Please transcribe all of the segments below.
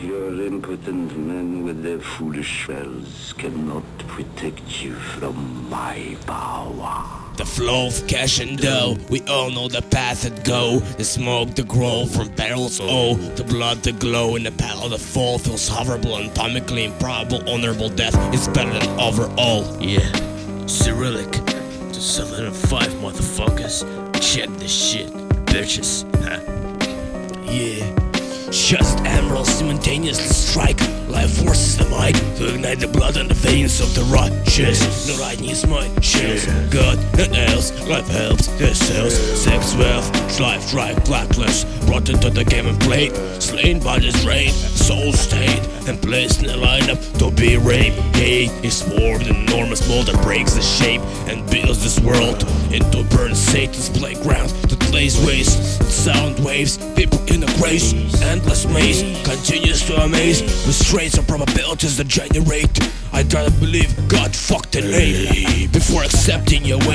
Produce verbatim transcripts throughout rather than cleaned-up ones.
Your impotent men with their foolish spells cannot protect you from my power. The flow of cash and dough, we all know the path that go. The smoke, the grow from barrels, oh. The blood, the glow, in the battle, the fall feels hoverable, anatomically improbable, honorable death is better than overall. Yeah, Cyrillic, to seven and five motherfuckers, check this shit, bitches, huh? Yeah. Just emeralds simultaneously strike. Life forces the might to ignite the blood in the veins of the righteous. No right needs might chills. God and else, life helps their cells. Sex, wealth, strife, drive, blacklist. Brought into the game and played. Slain by this rain, soul state, and placed in a lineup to be raped. Hate is more than enormous mold that breaks the shape and builds this world into a burn Satan's playground that lays waste. Sound waves, people in a grace, endless maze continues to amaze with strains of probabilities that generate. I'd rather believe God fucked and lame before accepting your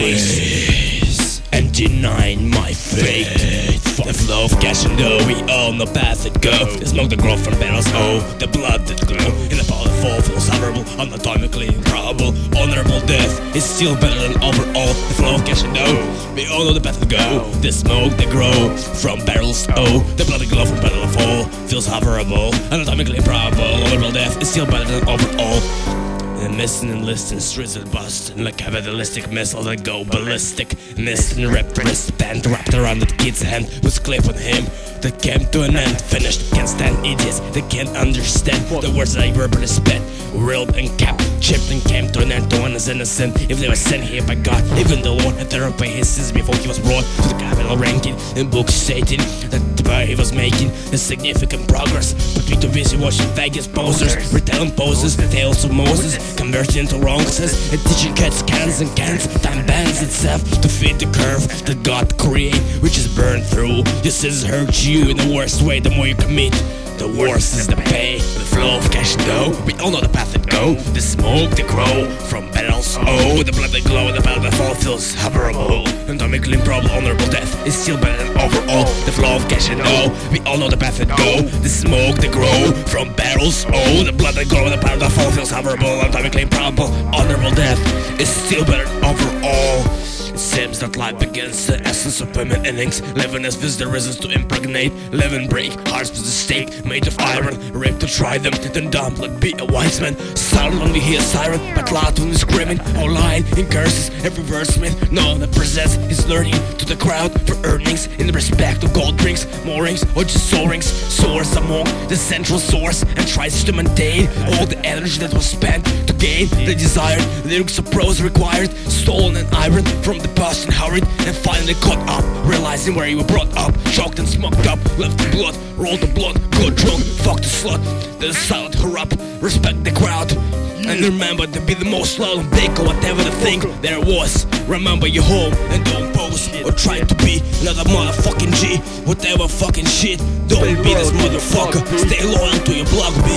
ways and denying my fate. The flow of cash and dough, we all know path that go. The smoke that grow from barrels, oh. The blood that glow in the power that fall feels honorable, anatomically improbable. Honorable death is still better than overall. The flow of cash and dough, we all know the path that go. The smoke that grow from barrels, oh. The blood that glow from barrels that fall feels hoverable, anatomically improbable. Honorable death is still better than overall. And missing and listing, streets that bust like capitalistic missiles that go ballistic. Missing ripped wristband wrapped around the kid's hand was clip on him that came to an end. Finished, can't stand idiots that can't understand the words that I verbally spit. Reeled and capped, chipped and came to an end. No one is innocent if they were sent here by God. Even the Lord had to repay his sins before he was brought to the capital ranking in books stating that he was making a significant progress. But we too busy watching Vegas posters, retelling poses, tales of Moses converted into wrongs, and teaching cats cans and cans. Time bends itself to fit the curve that God create, which is burned through. Your sins hurt you in the worst way. The more you commit, the worse is the pay. The flow of cash and dough, we all know the path that go. The smoke that grow from barrels, oh. The blood that glow and the battle that fall feels hoverable, anatomically improbable. Honorable death is still better than overall. The flow of cash and dough, we all know the path that go. The smoke that grow from barrels, oh. The blood that glow and the battle that fall feels hoverable, anatomically improbable. Honorable death is still better than overall. It seems that life begins the essence of permanent innings. Living as with the reasons to impregnate. Live and break, hearts with the stake made of iron. Rape to try them, then dumb like be a wise man. Silent when we hear a siren, but loud when we're screaming. All lying in curses, every wordsmith. No one that presents his learning to the crowd for earnings. In the respect of gold drinks, moorings, or just soarings. Soars among the central source and tries to maintain all the energy that was spent to gain the desired lyrics of prose required. Stolen and iron from the past and hurried and finally caught up, realizing where you were brought up. Choked and smoked up, left the blood, rolled the blood, got drunk, fucked the slut. The silent hurry up, respect the crowd, and remember to be the most loud and big or whatever the thing there was. Remember your home and don't pose or try to be another motherfucking G. Whatever fucking shit, don't be this motherfucker. Stay loyal to your block B.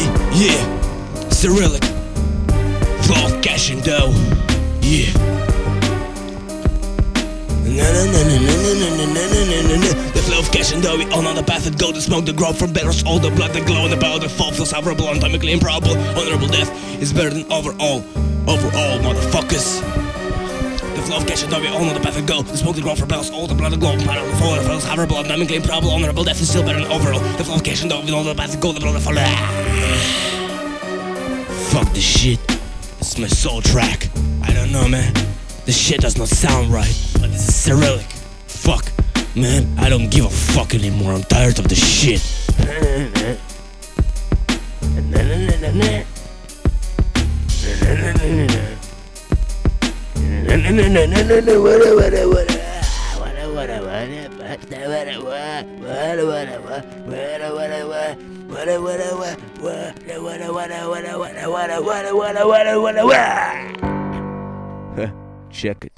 Yeah, Cyrillic, flow of cash and dough. Yeah. The flow of cash and dough, we all know the path that go. The smoke that grow from barrels, all the blood that glow, and the power that fall feels hoverable, anatomically improbable. Honorable death is better than overall. Overall, motherfuckers. The flow of cash and dough, we all know the path that go. The smoke that grow from barrels, all the blood that glow, and the power that fall feels hoverable, anatomically improbable. Honorable death is still better than overall. The flow of cash and dough, we all know the path that go. The blood that fall. Fuck this shit. It's my soul track. I don't know, man. This shit does not sound right, but this is Cyrillic. Fuck, man, I don't give a fuck anymore. I'm tired of this shit. Check it.